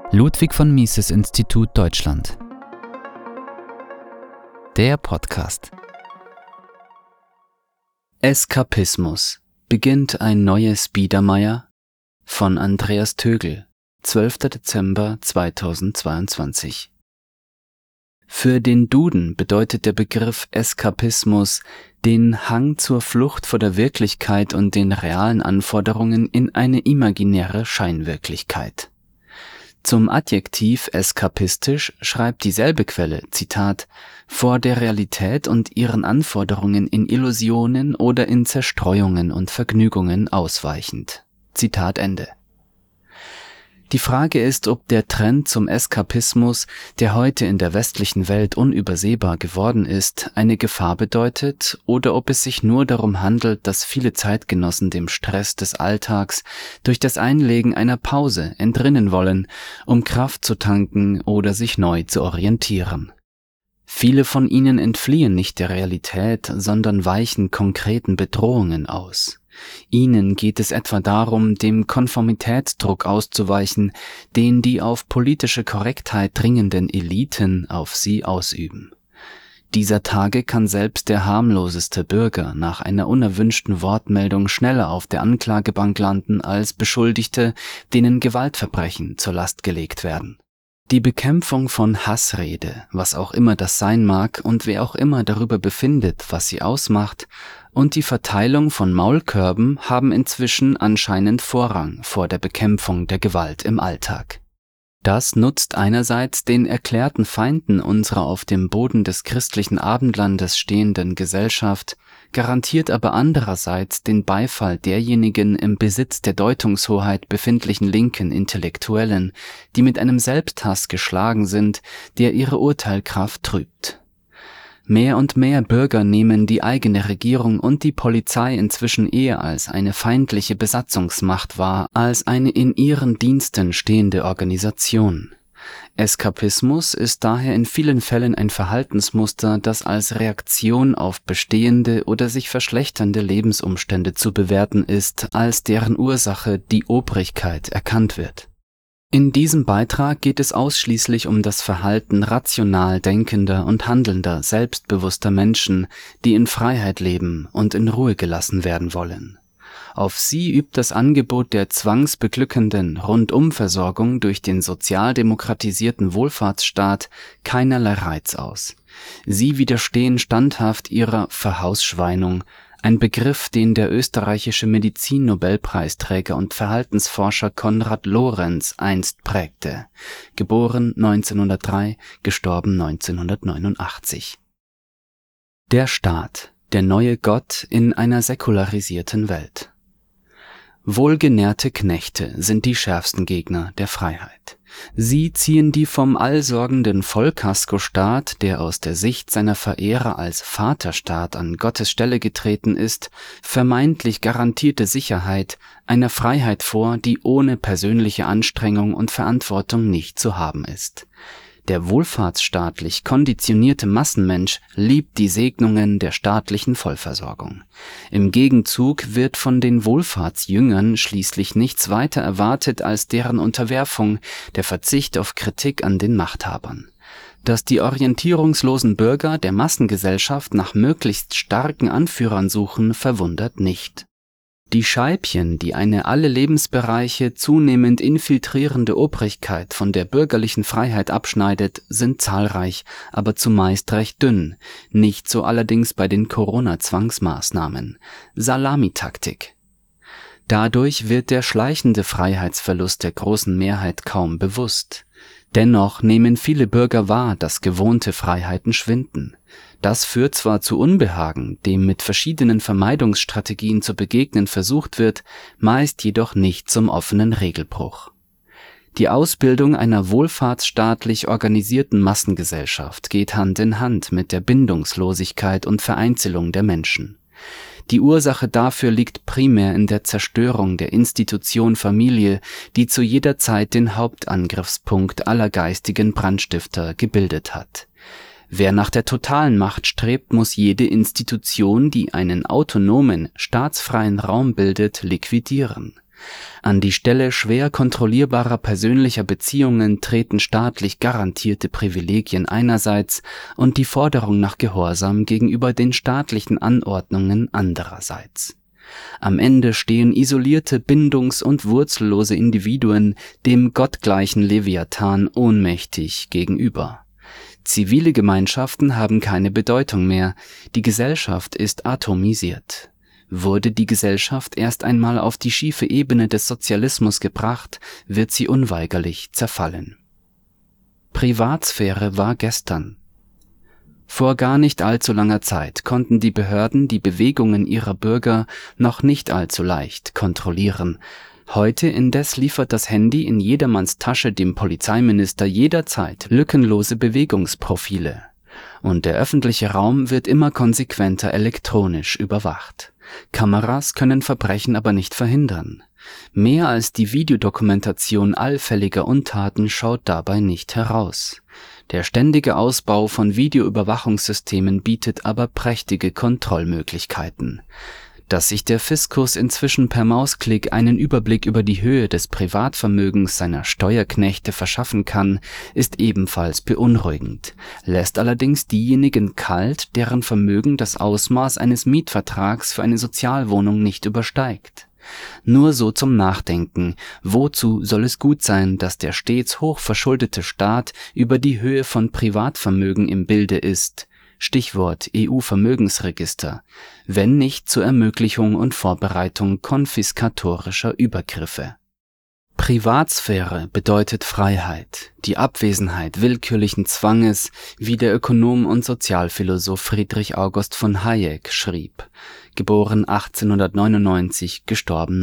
Ludwig von Mises Institut Deutschland. Der Podcast. Eskapismus. Beginnt ein neues Biedermeier? Von Andreas Tögel, 12. Dezember 2022. Für den Duden bedeutet der Begriff Eskapismus den Hang zur Flucht vor der Wirklichkeit und den realen Anforderungen in eine imaginäre Scheinwirklichkeit. Zum Adjektiv eskapistisch schreibt dieselbe Quelle, Zitat, vor der Realität und ihren Anforderungen in Illusionen oder in Zerstreuungen und Vergnügungen ausweichend. Zitat Ende. Die Frage ist, ob der Trend zum Eskapismus, der heute in der westlichen Welt unübersehbar geworden ist, eine Gefahr bedeutet oder ob es sich nur darum handelt, dass viele Zeitgenossen dem Stress des Alltags durch das Einlegen einer Pause entrinnen wollen, um Kraft zu tanken oder sich neu zu orientieren. Viele von ihnen entfliehen nicht der Realität, sondern weichen konkreten Bedrohungen aus. Ihnen geht es etwa darum, dem Konformitätsdruck auszuweichen, den die auf politische Korrektheit dringenden Eliten auf sie ausüben. Dieser Tage kann selbst der harmloseste Bürger nach einer unerwünschten Wortmeldung schneller auf der Anklagebank landen als Beschuldigte, denen Gewaltverbrechen zur Last gelegt werden. Die Bekämpfung von Hassrede, was auch immer das sein mag und wer auch immer darüber befindet, was sie ausmacht, und die Verteilung von Maulkörben haben inzwischen anscheinend Vorrang vor der Bekämpfung der Gewalt im Alltag. Das nutzt einerseits den erklärten Feinden unserer auf dem Boden des christlichen Abendlandes stehenden Gesellschaft, garantiert aber andererseits den Beifall derjenigen im Besitz der Deutungshoheit befindlichen linken Intellektuellen, die mit einem Selbsthass geschlagen sind, der ihre Urteilkraft trübt. Mehr und mehr Bürger nehmen die eigene Regierung und die Polizei inzwischen eher als eine feindliche Besatzungsmacht wahr, als eine in ihren Diensten stehende Organisation. Eskapismus ist daher in vielen Fällen ein Verhaltensmuster, das als Reaktion auf bestehende oder sich verschlechternde Lebensumstände zu bewerten ist, als deren Ursache die Obrigkeit erkannt wird. In diesem Beitrag geht es ausschließlich um das Verhalten rational denkender und handelnder, selbstbewusster Menschen, die in Freiheit leben und in Ruhe gelassen werden wollen. Auf sie übt das Angebot der zwangsbeglückenden Rundumversorgung durch den sozialdemokratisierten Wohlfahrtsstaat keinerlei Reiz aus. Sie widerstehen standhaft ihrer Verhausschweinung, ein Begriff, den der österreichische Medizin-Nobelpreisträger und Verhaltensforscher Konrad Lorenz einst prägte, geboren 1903, gestorben 1989. Der Staat, der neue Gott in einer säkularisierten Welt. Wohlgenährte Knechte sind die schärfsten Gegner der Freiheit. Sie ziehen die vom allsorgenden Vollkaskostaat, der aus der Sicht seiner Verehrer als Vaterstaat an Gottes Stelle getreten ist, vermeintlich garantierte Sicherheit einer Freiheit vor, die ohne persönliche Anstrengung und Verantwortung nicht zu haben ist. Der wohlfahrtsstaatlich konditionierte Massenmensch liebt die Segnungen der staatlichen Vollversorgung. Im Gegenzug wird von den Wohlfahrtsjüngern schließlich nichts weiter erwartet als deren Unterwerfung, der Verzicht auf Kritik an den Machthabern. Dass die orientierungslosen Bürger der Massengesellschaft nach möglichst starken Anführern suchen, verwundert nicht. Die Scheibchen, die eine alle Lebensbereiche zunehmend infiltrierende Obrigkeit von der bürgerlichen Freiheit abschneidet, sind zahlreich, aber zumeist recht dünn, nicht so allerdings bei den Corona-Zwangsmaßnahmen. Salamitaktik. Dadurch wird der schleichende Freiheitsverlust der großen Mehrheit kaum bewusst. Dennoch nehmen viele Bürger wahr, dass gewohnte Freiheiten schwinden. Das führt zwar zu Unbehagen, dem mit verschiedenen Vermeidungsstrategien zu begegnen versucht wird, meist jedoch nicht zum offenen Regelbruch. Die Ausbildung einer wohlfahrtsstaatlich organisierten Massengesellschaft geht Hand in Hand mit der Bindungslosigkeit und Vereinzelung der Menschen. Die Ursache dafür liegt primär in der Zerstörung der Institution Familie, die zu jeder Zeit den Hauptangriffspunkt aller geistigen Brandstifter gebildet hat. Wer nach der totalen Macht strebt, muss jede Institution, die einen autonomen, staatsfreien Raum bildet, liquidieren. An die Stelle schwer kontrollierbarer persönlicher Beziehungen treten staatlich garantierte Privilegien einerseits und die Forderung nach Gehorsam gegenüber den staatlichen Anordnungen andererseits. Am Ende stehen isolierte, bindungs- und wurzellose Individuen dem gottgleichen Leviathan ohnmächtig gegenüber. Zivile Gemeinschaften haben keine Bedeutung mehr, die Gesellschaft ist atomisiert. Wurde die Gesellschaft erst einmal auf die schiefe Ebene des Sozialismus gebracht, wird sie unweigerlich zerfallen. Privatsphäre war gestern. Vor gar nicht allzu langer Zeit konnten die Behörden die Bewegungen ihrer Bürger noch nicht allzu leicht kontrollieren. Heute indes liefert das Handy in jedermanns Tasche dem Polizeiminister jederzeit lückenlose Bewegungsprofile. Und der öffentliche Raum wird immer konsequenter elektronisch überwacht. Kameras können Verbrechen aber nicht verhindern. Mehr als die Videodokumentation allfälliger Untaten schaut dabei nicht heraus. Der ständige Ausbau von Videoüberwachungssystemen bietet aber prächtige Kontrollmöglichkeiten. Dass sich der Fiskus inzwischen per Mausklick einen Überblick über die Höhe des Privatvermögens seiner Steuerknechte verschaffen kann, ist ebenfalls beunruhigend, lässt allerdings diejenigen kalt, deren Vermögen das Ausmaß eines Mietvertrags für eine Sozialwohnung nicht übersteigt. Nur so zum Nachdenken, wozu soll es gut sein, dass der stets hochverschuldete Staat über die Höhe von Privatvermögen im Bilde ist, Stichwort EU-Vermögensregister, wenn nicht zur Ermöglichung und Vorbereitung konfiskatorischer Übergriffe. Privatsphäre bedeutet Freiheit, die Abwesenheit willkürlichen Zwanges, wie der Ökonom und Sozialphilosoph Friedrich August von Hayek schrieb, geboren 1899, gestorben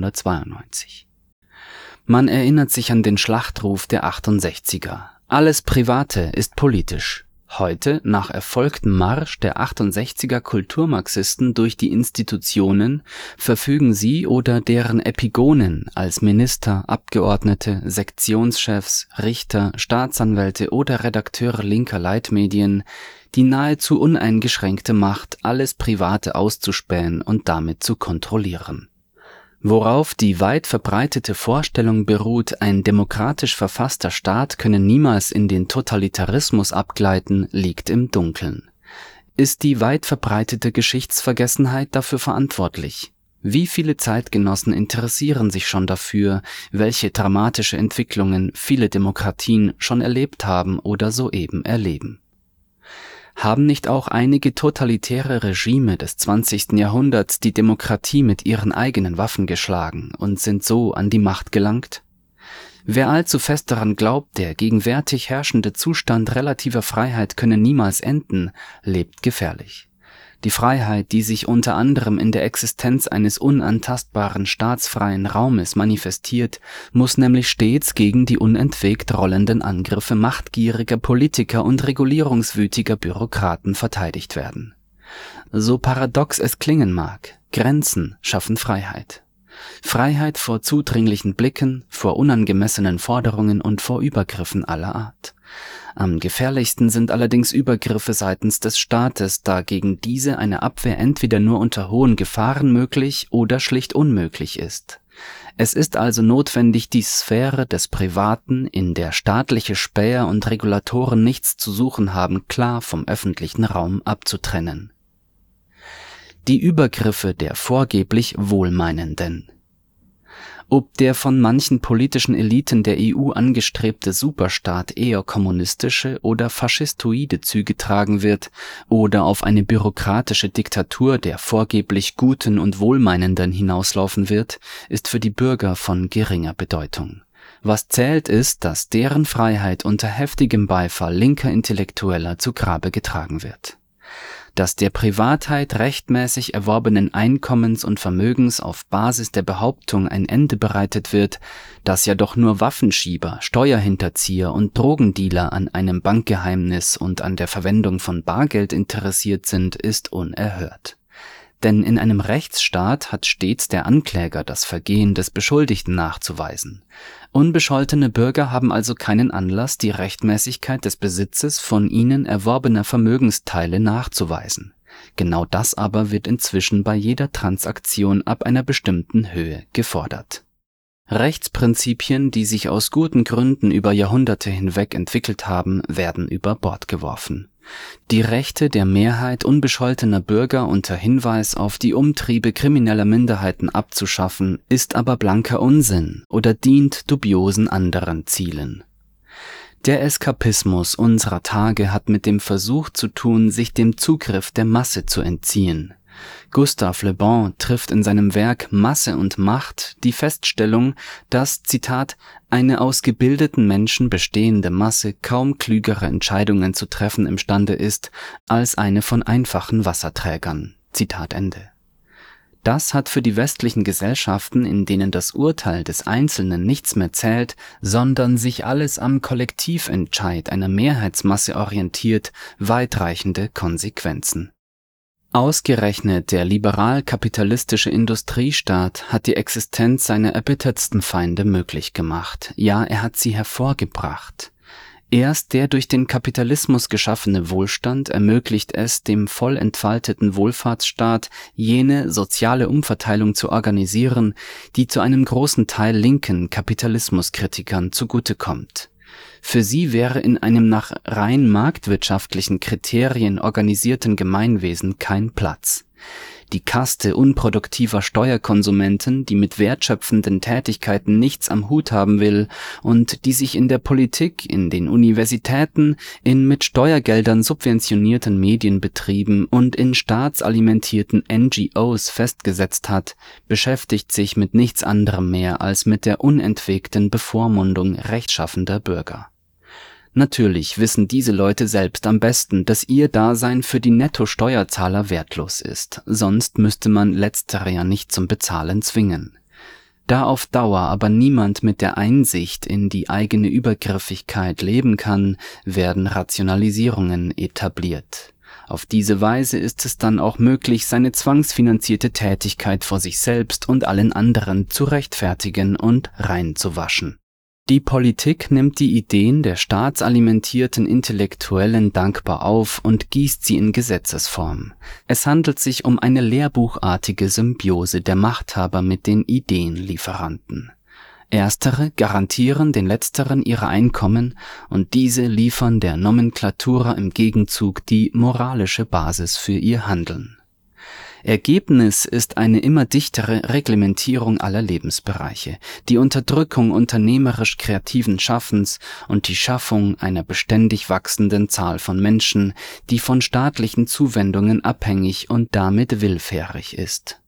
1992. Man erinnert sich an den Schlachtruf der 68er: Alles Private ist politisch. Heute, nach erfolgtem Marsch der 68er Kulturmarxisten durch die Institutionen, verfügen sie oder deren Epigonen als Minister, Abgeordnete, Sektionschefs, Richter, Staatsanwälte oder Redakteure linker Leitmedien die nahezu uneingeschränkte Macht, alles Private auszuspähen und damit zu kontrollieren. Worauf die weit verbreitete Vorstellung beruht, ein demokratisch verfasster Staat könne niemals in den Totalitarismus abgleiten, liegt im Dunkeln. Ist die weit verbreitete Geschichtsvergessenheit dafür verantwortlich? Wie viele Zeitgenossen interessieren sich schon dafür, welche dramatische Entwicklungen viele Demokratien schon erlebt haben oder soeben erleben? Haben nicht auch einige totalitäre Regime des 20. Jahrhunderts die Demokratie mit ihren eigenen Waffen geschlagen und sind so an die Macht gelangt? Wer allzu fest daran glaubt, der gegenwärtig herrschende Zustand relativer Freiheit könne niemals enden, lebt gefährlich. Die Freiheit, die sich unter anderem in der Existenz eines unantastbaren staatsfreien Raumes manifestiert, muss nämlich stets gegen die unentwegt rollenden Angriffe machtgieriger Politiker und regulierungswütiger Bürokraten verteidigt werden. So paradox es klingen mag, Grenzen schaffen Freiheit. Freiheit vor zudringlichen Blicken, vor unangemessenen Forderungen und vor Übergriffen aller Art. Am gefährlichsten sind allerdings Übergriffe seitens des Staates, da gegen diese eine Abwehr entweder nur unter hohen Gefahren möglich oder schlicht unmöglich ist. Es ist also notwendig, die Sphäre des Privaten, in der staatliche Späher und Regulatoren nichts zu suchen haben, klar vom öffentlichen Raum abzutrennen. Die Übergriffe der vorgeblich Wohlmeinenden. Ob der von manchen politischen Eliten der EU angestrebte Superstaat eher kommunistische oder faschistoide Züge tragen wird oder auf eine bürokratische Diktatur der vorgeblich Guten und Wohlmeinenden hinauslaufen wird, ist für die Bürger von geringer Bedeutung. Was zählt ist, dass deren Freiheit unter heftigem Beifall linker Intellektueller zu Grabe getragen wird. Dass der Privatheit rechtmäßig erworbenen Einkommens und Vermögens auf Basis der Behauptung ein Ende bereitet wird, dass ja doch nur Waffenschieber, Steuerhinterzieher und Drogendealer an einem Bankgeheimnis und an der Verwendung von Bargeld interessiert sind, ist unerhört. Denn in einem Rechtsstaat hat stets der Ankläger das Vergehen des Beschuldigten nachzuweisen. Unbescholtene Bürger haben also keinen Anlass, die Rechtmäßigkeit des Besitzes von ihnen erworbener Vermögensteile nachzuweisen. Genau das aber wird inzwischen bei jeder Transaktion ab einer bestimmten Höhe gefordert. Rechtsprinzipien, die sich aus guten Gründen über Jahrhunderte hinweg entwickelt haben, werden über Bord geworfen. Die Rechte der Mehrheit unbescholtener Bürger unter Hinweis auf die Umtriebe krimineller Minderheiten abzuschaffen, ist aber blanker Unsinn oder dient dubiosen anderen Zielen. Der Eskapismus unserer Tage hat mit dem Versuch zu tun, sich dem Zugriff der Masse zu entziehen. Gustave Le Bon trifft in seinem Werk Masse und Macht die Feststellung, dass, Zitat, eine aus gebildeten Menschen bestehende Masse kaum klügere Entscheidungen zu treffen imstande ist, als eine von einfachen Wasserträgern. Zitat Ende. Das hat für die westlichen Gesellschaften, in denen das Urteil des Einzelnen nichts mehr zählt, sondern sich alles am Kollektiventscheid einer Mehrheitsmasse orientiert, weitreichende Konsequenzen. Ausgerechnet der liberal-kapitalistische Industriestaat hat die Existenz seiner erbittertsten Feinde möglich gemacht. Ja, er hat sie hervorgebracht. Erst der durch den Kapitalismus geschaffene Wohlstand ermöglicht es dem voll entfalteten Wohlfahrtsstaat, jene soziale Umverteilung zu organisieren, die zu einem großen Teil linken Kapitalismuskritikern zugutekommt. Für sie wäre in einem nach rein marktwirtschaftlichen Kriterien organisierten Gemeinwesen kein Platz. Die Kaste unproduktiver Steuerkonsumenten, die mit wertschöpfenden Tätigkeiten nichts am Hut haben will und die sich in der Politik, in den Universitäten, in mit Steuergeldern subventionierten Medienbetrieben und in staatsalimentierten NGOs festgesetzt hat, beschäftigt sich mit nichts anderem mehr als mit der unentwegten Bevormundung rechtschaffender Bürger. Natürlich wissen diese Leute selbst am besten, dass ihr Dasein für die Netto-Steuerzahler wertlos ist, sonst müsste man letztere ja nicht zum Bezahlen zwingen. Da auf Dauer aber niemand mit der Einsicht in die eigene Übergriffigkeit leben kann, werden Rationalisierungen etabliert. Auf diese Weise ist es dann auch möglich, seine zwangsfinanzierte Tätigkeit vor sich selbst und allen anderen zu rechtfertigen und reinzuwaschen. Die Politik nimmt die Ideen der staatsalimentierten Intellektuellen dankbar auf und gießt sie in Gesetzesform. Es handelt sich um eine lehrbuchartige Symbiose der Machthaber mit den Ideenlieferanten. Erstere garantieren den Letzteren ihre Einkommen und diese liefern der Nomenklatura im Gegenzug die moralische Basis für ihr Handeln. Ergebnis ist eine immer dichtere Reglementierung aller Lebensbereiche, die Unterdrückung unternehmerisch kreativen Schaffens und die Schaffung einer beständig wachsenden Zahl von Menschen, die von staatlichen Zuwendungen abhängig und damit willfährig ist.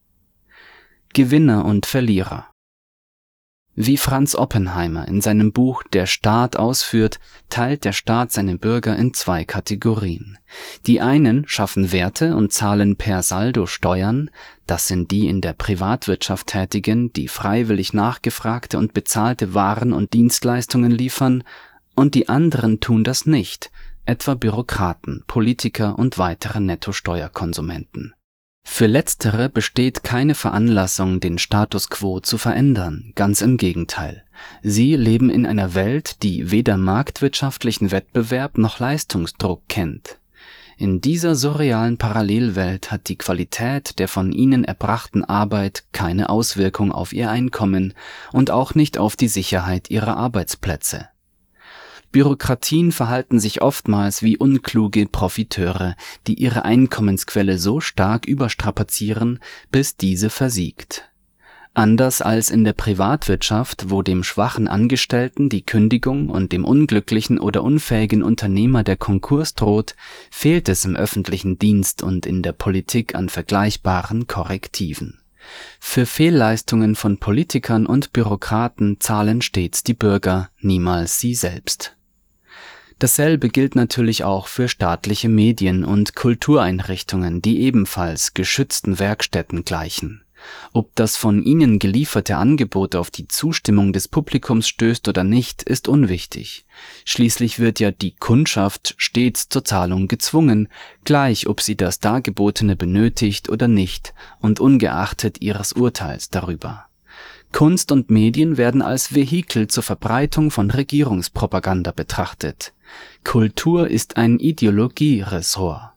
Gewinner und Verlierer. Wie Franz Oppenheimer in seinem Buch Der Staat ausführt, teilt der Staat seine Bürger in zwei Kategorien. Die einen schaffen Werte und zahlen per Saldo Steuern, das sind die in der Privatwirtschaft Tätigen, die freiwillig nachgefragte und bezahlte Waren und Dienstleistungen liefern, und die anderen tun das nicht, etwa Bürokraten, Politiker und weitere Nettosteuerkonsumenten. Für Letztere besteht keine Veranlassung, den Status quo zu verändern, ganz im Gegenteil. Sie leben in einer Welt, die weder marktwirtschaftlichen Wettbewerb noch Leistungsdruck kennt. In dieser surrealen Parallelwelt hat die Qualität der von ihnen erbrachten Arbeit keine Auswirkung auf ihr Einkommen und auch nicht auf die Sicherheit ihrer Arbeitsplätze. Bürokratien verhalten sich oftmals wie unkluge Profiteure, die ihre Einkommensquelle so stark überstrapazieren, bis diese versiegt. Anders als in der Privatwirtschaft, wo dem schwachen Angestellten die Kündigung und dem unglücklichen oder unfähigen Unternehmer der Konkurs droht, fehlt es im öffentlichen Dienst und in der Politik an vergleichbaren Korrektiven. Für Fehlleistungen von Politikern und Bürokraten zahlen stets die Bürger, niemals sie selbst. Dasselbe gilt natürlich auch für staatliche Medien und Kultureinrichtungen, die ebenfalls geschützten Werkstätten gleichen. Ob das von ihnen gelieferte Angebot auf die Zustimmung des Publikums stößt oder nicht, ist unwichtig. Schließlich wird ja die Kundschaft stets zur Zahlung gezwungen, gleich ob sie das Dargebotene benötigt oder nicht und ungeachtet ihres Urteils darüber. Kunst und Medien werden als Vehikel zur Verbreitung von Regierungspropaganda betrachtet. Kultur ist ein Ideologieressort.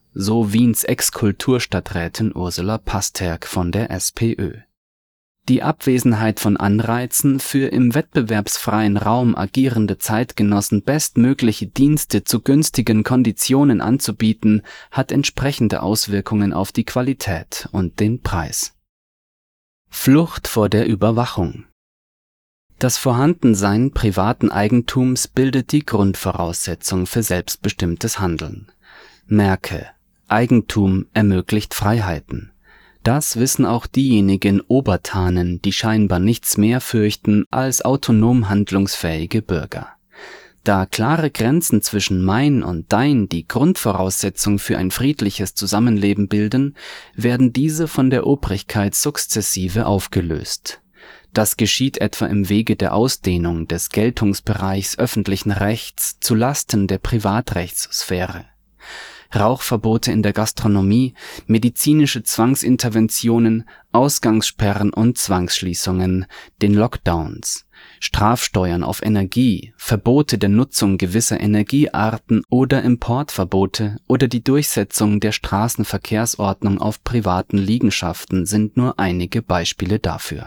so Wiens Ex-Kulturstadträtin Ursula Pasterk von der SPÖ. Die Abwesenheit von Anreizen für im wettbewerbsfreien Raum agierende Zeitgenossen bestmögliche Dienste zu günstigen Konditionen anzubieten, hat entsprechende Auswirkungen auf die Qualität und den Preis. Flucht vor der Überwachung. Das Vorhandensein privaten Eigentums bildet die Grundvoraussetzung für selbstbestimmtes Handeln. Merke: Eigentum ermöglicht Freiheiten. Das wissen auch diejenigen Obertanen, die scheinbar nichts mehr fürchten als autonom handlungsfähige Bürger. Da klare Grenzen zwischen mein und dein die Grundvoraussetzung für ein friedliches Zusammenleben bilden, werden diese von der Obrigkeit sukzessive aufgelöst. Das geschieht etwa im Wege der Ausdehnung des Geltungsbereichs öffentlichen Rechts zu Lasten der Privatrechtssphäre. Rauchverbote in der Gastronomie, medizinische Zwangsinterventionen, Ausgangssperren und Zwangsschließungen, den Lockdowns, Strafsteuern auf Energie, Verbote der Nutzung gewisser Energiearten oder Importverbote oder die Durchsetzung der Straßenverkehrsordnung auf privaten Liegenschaften sind nur einige Beispiele dafür.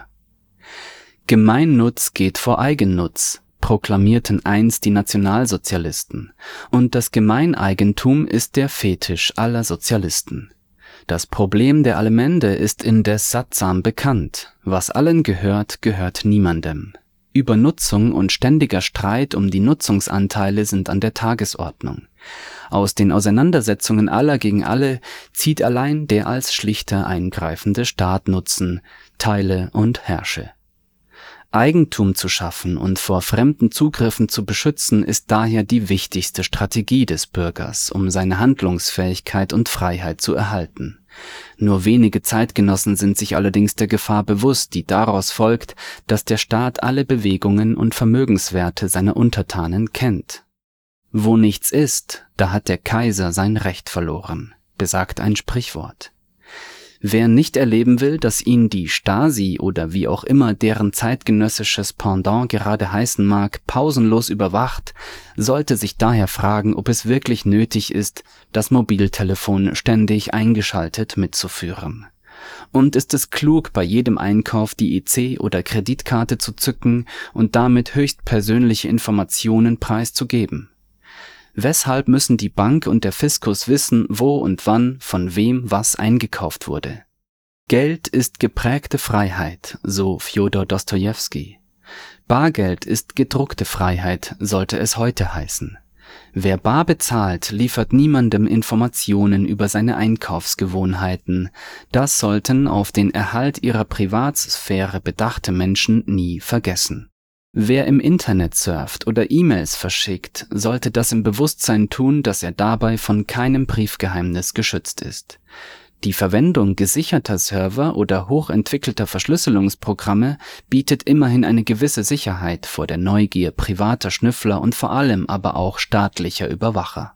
Gemeinnutz geht vor Eigennutz, proklamierten einst die Nationalsozialisten, und das Gemeineigentum ist der Fetisch aller Sozialisten. Das Problem der Allmende ist indes sattsam bekannt: Was allen gehört, gehört niemandem. Übernutzung und ständiger Streit um die Nutzungsanteile sind an der Tagesordnung. Aus den Auseinandersetzungen aller gegen alle zieht allein der als schlichter eingreifende Staat Nutzen: Teile und herrsche. Eigentum zu schaffen und vor fremden Zugriffen zu beschützen, ist daher die wichtigste Strategie des Bürgers, um seine Handlungsfähigkeit und Freiheit zu erhalten. Nur wenige Zeitgenossen sind sich allerdings der Gefahr bewusst, die daraus folgt, dass der Staat alle Bewegungen und Vermögenswerte seiner Untertanen kennt. Wo nichts ist, da hat der Kaiser sein Recht verloren, besagt ein Sprichwort. Wer nicht erleben will, dass ihn die Stasi oder wie auch immer deren zeitgenössisches Pendant gerade heißen mag, pausenlos überwacht, sollte sich daher fragen, ob es wirklich nötig ist, das Mobiltelefon ständig eingeschaltet mitzuführen. Und ist es klug, bei jedem Einkauf die EC- oder Kreditkarte zu zücken und damit höchstpersönliche Informationen preiszugeben? Weshalb müssen die Bank und der Fiskus wissen, wo und wann von wem was eingekauft wurde? Geld ist geprägte Freiheit, so Fjodor Dostojewski. Bargeld ist gedruckte Freiheit, sollte es heute heißen. Wer bar bezahlt, liefert niemandem Informationen über seine Einkaufsgewohnheiten. Das sollten auf den Erhalt ihrer Privatsphäre bedachte Menschen nie vergessen. Wer im Internet surft oder E-Mails verschickt, sollte das im Bewusstsein tun, dass er dabei von keinem Briefgeheimnis geschützt ist. Die Verwendung gesicherter Server oder hochentwickelter Verschlüsselungsprogramme bietet immerhin eine gewisse Sicherheit vor der Neugier privater Schnüffler und vor allem aber auch staatlicher Überwacher.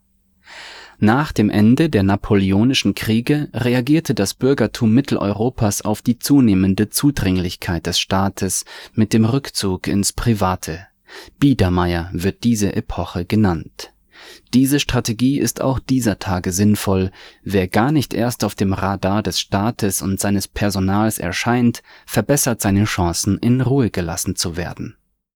Nach dem Ende der Napoleonischen Kriege reagierte das Bürgertum Mitteleuropas auf die zunehmende Zudringlichkeit des Staates mit dem Rückzug ins Private. Biedermeier wird diese Epoche genannt. Diese Strategie ist auch dieser Tage sinnvoll. Wer gar nicht erst auf dem Radar des Staates und seines Personals erscheint, verbessert seine Chancen, in Ruhe gelassen zu werden.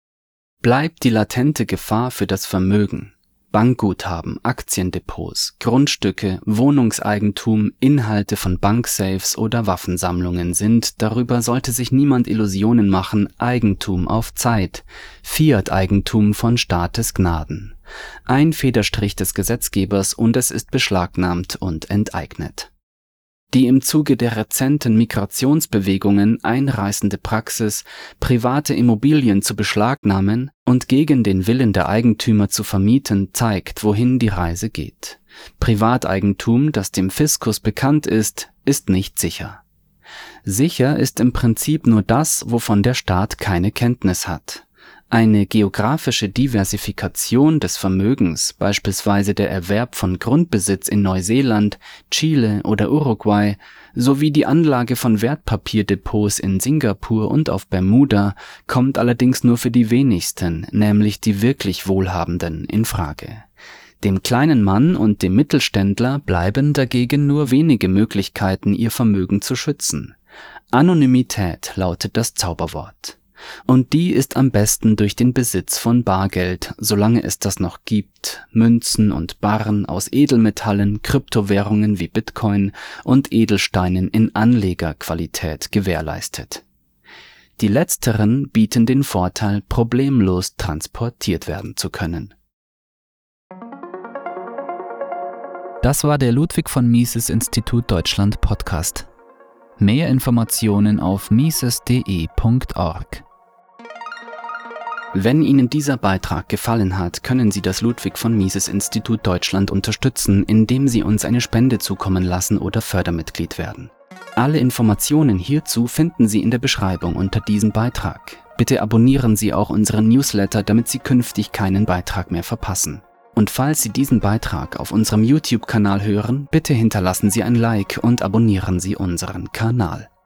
Bleibt die latente Gefahr für das Vermögen. Bankguthaben, Aktiendepots, Grundstücke, Wohnungseigentum, Inhalte von Banksafes oder Waffensammlungen sind, darüber sollte sich niemand Illusionen machen, Eigentum auf Zeit, Fiat-Eigentum von Staatesgnaden. Ein Federstrich des Gesetzgebers und es ist beschlagnahmt und enteignet. Die im Zuge der rezenten Migrationsbewegungen einreißende Praxis, private Immobilien zu beschlagnahmen und gegen den Willen der Eigentümer zu vermieten, zeigt, wohin die Reise geht. Privateigentum, das dem Fiskus bekannt ist nicht sicher. Sicher ist im Prinzip nur das, wovon der Staat keine Kenntnis hat. Eine geografische Diversifikation des Vermögens, beispielsweise der Erwerb von Grundbesitz in Neuseeland, Chile oder Uruguay, sowie die Anlage von Wertpapierdepots in Singapur und auf Bermuda, kommt allerdings nur für die wenigsten, nämlich die wirklich Wohlhabenden, in Frage. Dem kleinen Mann und dem Mittelständler bleiben dagegen nur wenige Möglichkeiten, ihr Vermögen zu schützen. Anonymität lautet das Zauberwort. Und die ist am besten durch den Besitz von Bargeld, solange es das noch gibt, Münzen und Barren aus Edelmetallen, Kryptowährungen wie Bitcoin und Edelsteinen in Anlegerqualität gewährleistet. Die letzteren bieten den Vorteil, problemlos transportiert werden zu können. Das war der Ludwig von Mises Institut Deutschland Podcast. Mehr Informationen auf mises.de.org. Wenn Ihnen dieser Beitrag gefallen hat, können Sie das Ludwig von Mises Institut Deutschland unterstützen, indem Sie uns eine Spende zukommen lassen oder Fördermitglied werden. Alle Informationen hierzu finden Sie in der Beschreibung unter diesem Beitrag. Bitte abonnieren Sie auch unseren Newsletter, damit Sie künftig keinen Beitrag mehr verpassen. Und falls Sie diesen Beitrag auf unserem YouTube-Kanal hören, bitte hinterlassen Sie ein Like und abonnieren Sie unseren Kanal.